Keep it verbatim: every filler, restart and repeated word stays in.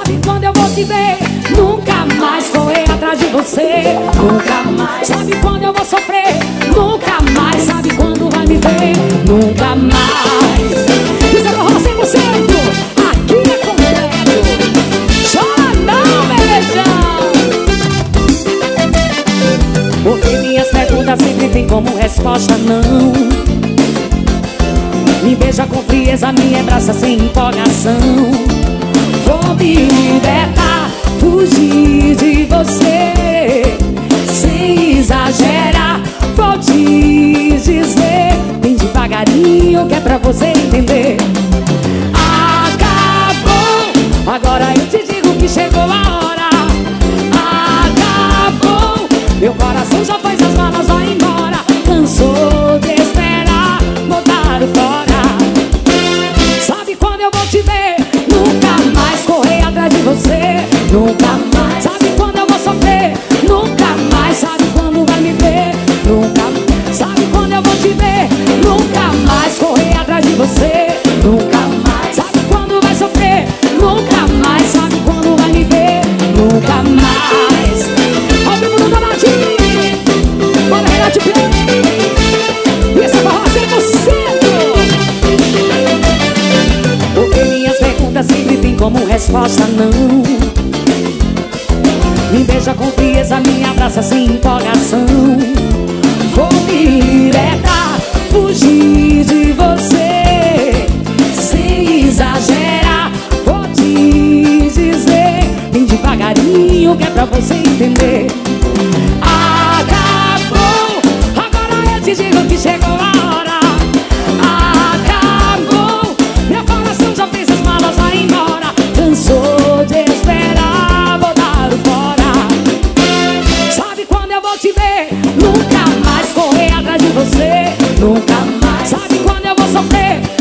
Sabe quando eu vou te ver? Nunca mais correr atrás de você. Nunca mais. Sabe quando eu vou sofrer? Nunca mais. Sabe quando vai me ver? Nunca mais. Isso é forró cem por cento. Aqui é completo. Chora não, beijão. Porque minhas perguntas sempre tem como resposta não. Me beija com frieza, me abraça sem empolgação. Vou me libertar, fugir de você, sem exagerar. Vou te dizer bem devagarinho que é pra você entender. Acabou, agora eu te digo que chegou a hora. Acabou, meu coração já fez as malas, vai embora. Cansou de esperar, botaram fora. Sabe quando eu vou te ver? Nunca mais correr atrás de você. Nunca mais. Sabe quando eu vou sofrer? Nunca mais. Sabe quando vai me ver? Nunca mais. Sabe quando eu vou te ver? Nunca mais correr atrás de você. Nunca mais. Sabe quando vai sofrer? Nunca mais. Sabe quando vai me ver? Nunca mais. Ao vivo no Donaldinho, bora Renato Pior. E essa barra cem por cento. Porque minhas perguntas sempre tem como resposta não. Me beija com frieza, me abraça sem empolgação. Vou me libertar, fugir de você, sem exagerar. Vou te dizer bem devagarinho que é pra você entender. Acabou, agora eu te digo que chegou a hora. Acabou, meu coração já fez as malas, vai embora. Cansou de esperar, botaram fora. Sabe quando eu vou te ver? Nunca mais correr atrás de você. Nunca mais. Sabe quando eu vou sofrer?